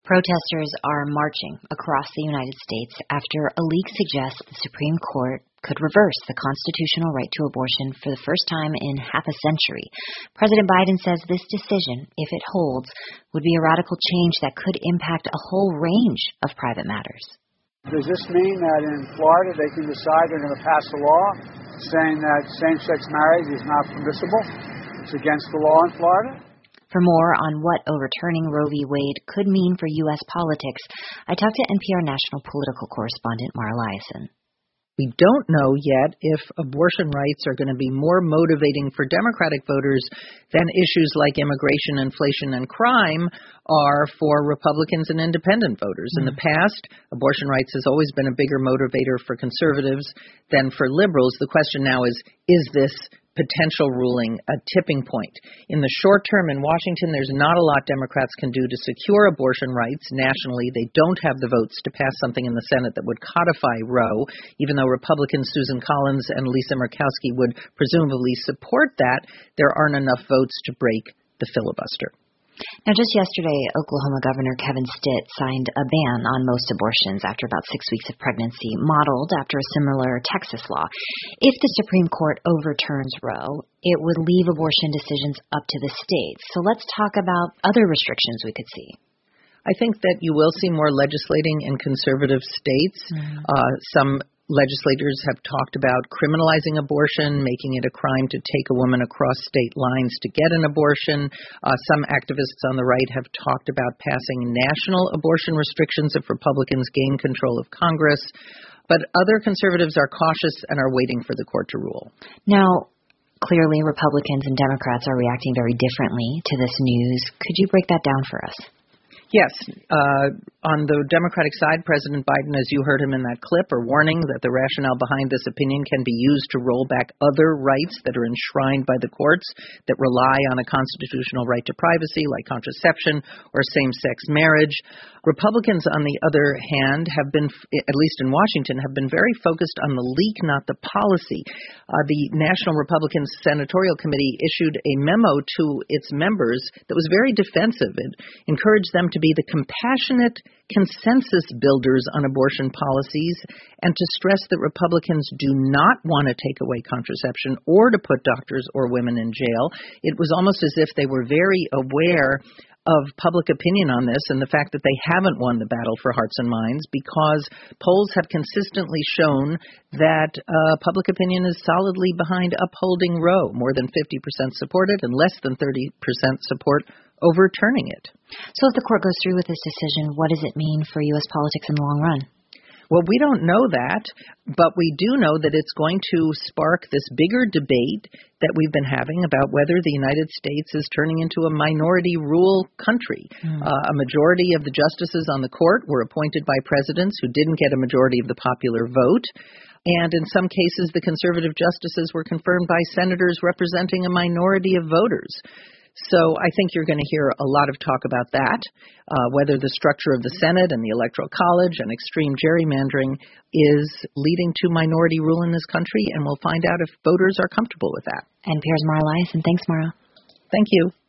Protesters are marching across the United States after a leak suggests the Supreme Court could reverse the constitutional right to abortion for the first time in half a century. President Biden says this decision, if it holds, would be a radical change that could impact a whole range of private matters. Does this mean that in Florida they can decide they're going to pass a law saying that same-sex marriage is not permissible? It's against the law in Florida? For more on what overturning Roe v. Wade could mean for U.S. politics, I talked to NPR national political correspondent Mara Liasson. We don't know yet if abortion rights are going to be more motivating for Democratic voters than issues like immigration, inflation, and crime are for Republicans and independent voters. In the past, abortion rights has always been a bigger motivator for conservatives than for liberals. The question now is this potential ruling a tipping point? In the short term in Washington, there's not a lot Democrats can do to secure abortion rights nationally. They don't have the votes to pass something in the Senate that would codify Roe, even though Republicans Susan Collins and Lisa Murkowski would presumably support that. There aren't enough votes to break the filibuster. Now, just yesterday, Oklahoma Governor Kevin Stitt signed a ban on most abortions after about 6 weeks of pregnancy, modeled after a similar Texas law. If the Supreme Court overturns Roe, it would leave abortion decisions up to the states. So let's talk about other restrictions we could see. I think that you will see more legislating in conservative states. Some legislators have talked about criminalizing abortion, making it a crime to take a woman across state lines to get an abortion. Some activists on the right have talked about passing national abortion restrictions if Republicans gain control of Congress. But other conservatives are cautious and are waiting for the court to rule. Now, clearly Republicans and Democrats are reacting very differently to this news. Could you break that down for us? Yes. On the Democratic side, President Biden, as you heard him in that clip, are warning that the rationale behind this opinion can be used to roll back other rights that are enshrined by the courts that rely on a constitutional right to privacy, like contraception or same-sex marriage. Republicans, on the other hand, have been, at least in Washington, have been very focused on the leak, not the policy. The National Republican Senatorial Committee issued a memo to its members that was very defensive. It encouraged them to be the compassionate consensus builders on abortion policies and to stress that Republicans do not want to take away contraception or to put doctors or women in jail. It was almost as if they were very aware of public opinion on this and the fact that they haven't won the battle for hearts and minds, because polls have consistently shown that public opinion is solidly behind upholding Roe. More than 50% support it and less than 30% support overturning it. So if the court goes through with this decision, what does it mean for U.S. politics in the long run? Well, we don't know that, but we do know that it's going to spark this bigger debate that we've been having about whether the United States is turning into a minority rule country. A majority of the justices on the court were appointed by presidents who didn't get a majority of the popular vote. And in some cases, the conservative justices were confirmed by senators representing a minority of voters. So I think you're going to hear a lot of talk about that, whether the structure of the Senate and the Electoral College and extreme gerrymandering is leading to minority rule in this country, and we'll find out if voters are comfortable with that. NPR's Mara Liasson. Thanks, Mara. Thank you.